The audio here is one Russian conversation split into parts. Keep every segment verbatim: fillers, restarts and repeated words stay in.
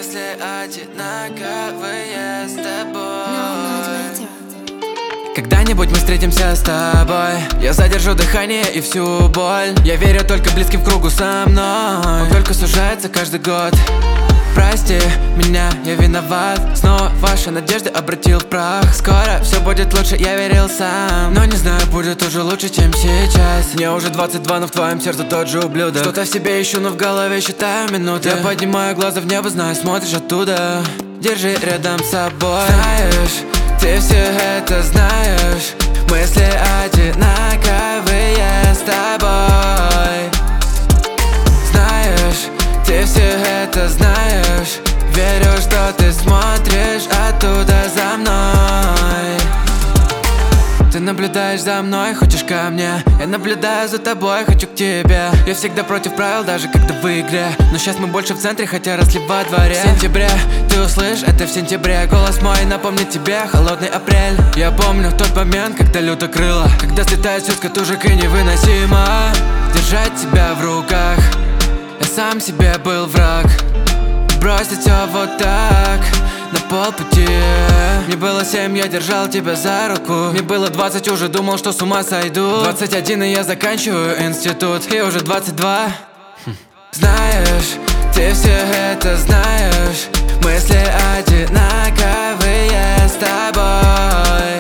мысли одинаковые с тобой. Когда-нибудь мы встретимся с тобой. Я задержу дыхание и всю боль. Я верю только близким в кругу со мной. Он только сужается каждый год. Прости меня, я виноват. Снова ваши надежды обратил в прах. Скоро все будет лучше, я верил сам. Но не знаю, будет уже лучше, чем сейчас. Мне уже двадцать два, но в твоем сердце тот же ублюдок. Что-то в себе ищу, но в голове считаю минуты. Я поднимаю глаза в небо, знаю, смотришь оттуда. Держи рядом с собой. Знаешь, ты все это знаешь. Мысли одинаковые с тобой. Знаешь, ты все это знаешь. Верю, что ты смотришь оттуда за мной. Ты наблюдаешь за мной, хочешь ко мне. Я наблюдаю за тобой, хочу к тебе. Я всегда против правил, даже когда в игре. Но сейчас мы больше в центре, хотя росли во дворе. В сентябре, ты услышь, это в сентябре. Голос мой напомнит тебе холодный апрель. Я помню тот момент, когда люто крыло. Когда слетает все с катушек и невыносимо держать тебя в руках. Я сам себе был враг. Бросить все вот так на полпути. Мне было семь, я держал тебя за руку. Мне было двадцать, уже думал, что с ума сойду. Двадцать один, и я заканчиваю институт. И уже двадцать два. Знаешь, ты все это знаешь. Мысли одинаковые с тобой.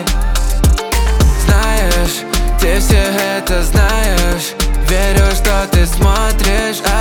Знаешь, ты все это знаешь. Верю, что ты смотришь